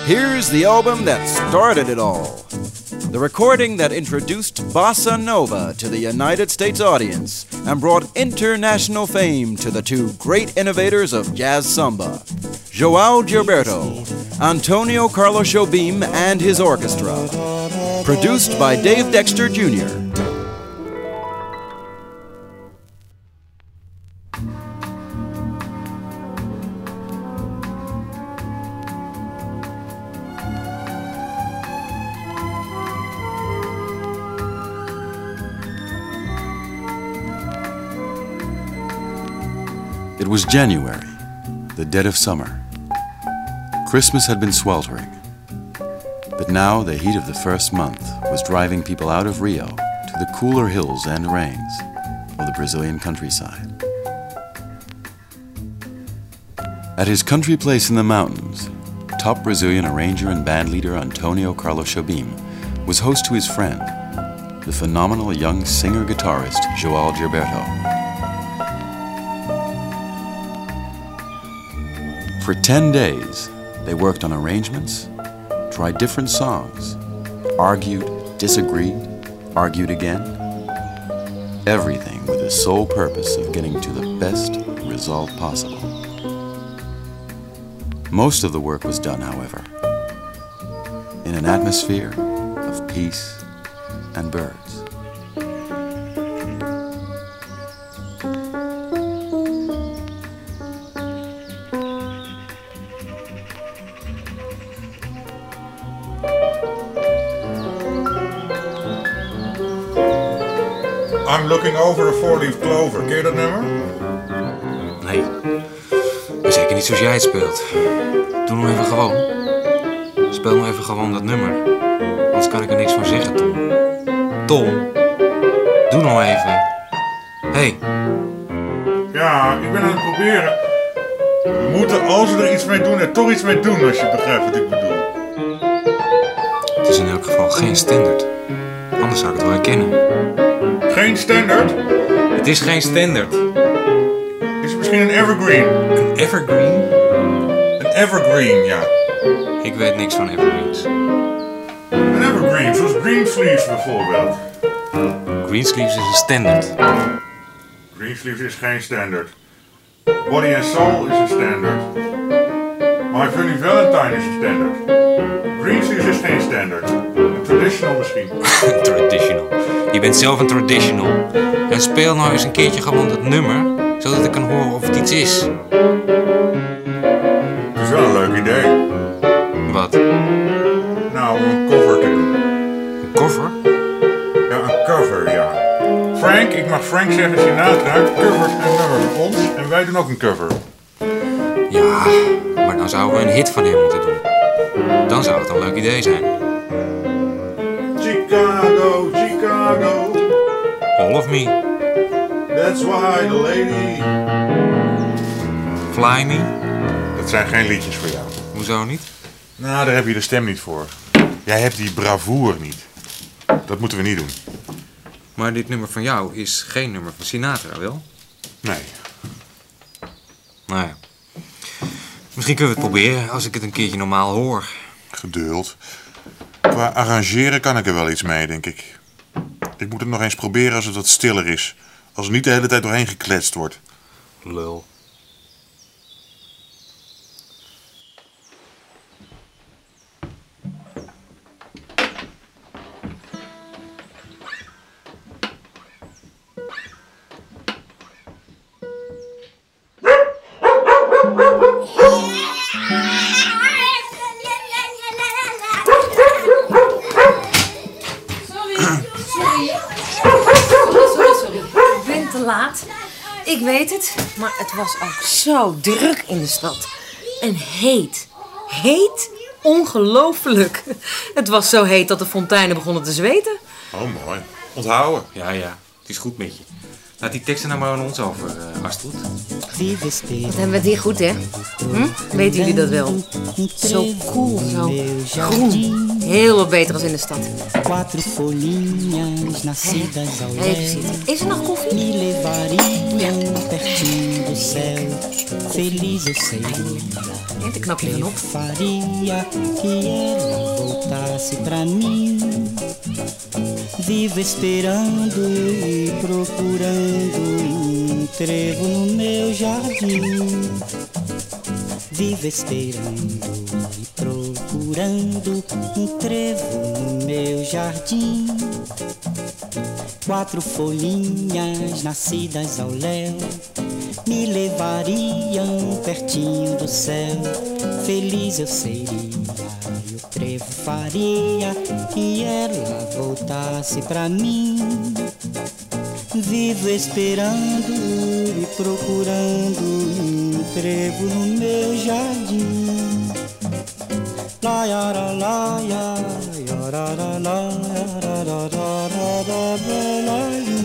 Here's the album that started it all. The recording that introduced Bossa Nova to the United States audience and brought international fame to the two great innovators of jazz samba, João Gilberto, Antonio Carlos Jobim and his orchestra. Produced by Dave Dexter Jr. It was January, the dead of summer. Christmas had been sweltering, but now the heat of the first month was driving people out of Rio to the cooler hills and rains of the Brazilian countryside. At his country place in the mountains, top Brazilian arranger and bandleader Antonio Carlos Jobim was host to his friend, the phenomenal young singer-guitarist João Gilberto. For 10 days, they worked on arrangements, tried different songs, argued, disagreed, argued again. Everything with the sole purpose of getting to the best result possible. Most of the work was done, however, in an atmosphere of peace and birds. I'm looking over a four-leaf clover. Ken je dat nummer? Nee, maar zeker niet zoals jij het speelt. Doe nou even gewoon. Speel nou even gewoon dat nummer. Anders kan ik er niks van zeggen, Tom. Tom, doe nou even. Hey. Ja, ik ben aan het proberen. We moeten, als we er iets mee doen, er toch iets mee doen, als je begrijpt wat ik bedoel. Het is in elk geval geen standaard. Anders zou ik het wel herkennen. Geen standaard? Het is geen standaard. Is het misschien een evergreen? Een evergreen? Een evergreen, ja. Ik weet niks van evergreens. Een evergreen, zoals Greensleeves bijvoorbeeld. Greensleeves is een standaard. Greensleeves is geen standaard. Body and Soul is een standaard. My Funny Valentine is een standaard. Greensleeves is geen standaard. Een traditional misschien. Traditional. Je bent zelf een traditional. En speel nou eens een keertje gewoon dat nummer, zodat ik kan horen of het iets is. Het is wel een leuk idee. Wat? Nou, om een cover te doen. Een cover? Ja, een cover, ja. Frank, ik mag Frank zeggen, Sinatra, covert een nummer van ons en wij doen ook een cover. Ja, maar dan zouden we een hit van hem moeten doen. Dan zou het een leuk idee zijn. Chicago, Chicago. All of me. That's why the lady. Fly me. Dat zijn geen liedjes voor jou. Hoezo niet? Nou, daar heb je de stem niet voor. Jij hebt die bravoure niet. Dat moeten we niet doen. Maar dit nummer van jou is geen nummer van Sinatra, wel? Nee. Nou ja. Misschien kunnen we het proberen als ik het een keertje normaal hoor. Geduld. Qua arrangeren kan ik er wel iets mee, denk ik. Ik moet het nog eens proberen als het wat stiller is. Als er niet de hele tijd doorheen gekletst wordt. Lul. Sorry. Ik ben te laat. Ik weet het, maar het was ook zo druk in de stad. En heet. Heet? Ongelooflijk. Het was zo heet dat de fonteinen begonnen te zweten. Oh, mooi. Onthouden. Ja, het is goed met je. Laat die teksten nou maar aan ons over, Astrid. Wat hebben we het hier goed, hè? Weten jullie dat wel? Zo cool, zo groen. Heel wat beter als in de stad. Even zitten. Is er nog koffie? Ja. Neemt een knapje van op. Vivo esperando e procurando trevo no meu jardim. Vivo esperando e procurando trevo no meu jardim. 4 folhinhas nascidas ao léu me levariam pertinho do céu. Feliz eu seria, e o trevo faria que ela voltasse pra mim. Vivo esperando e procurando trevo no meu jardim. La ya la la ya ya la la la la la la la la.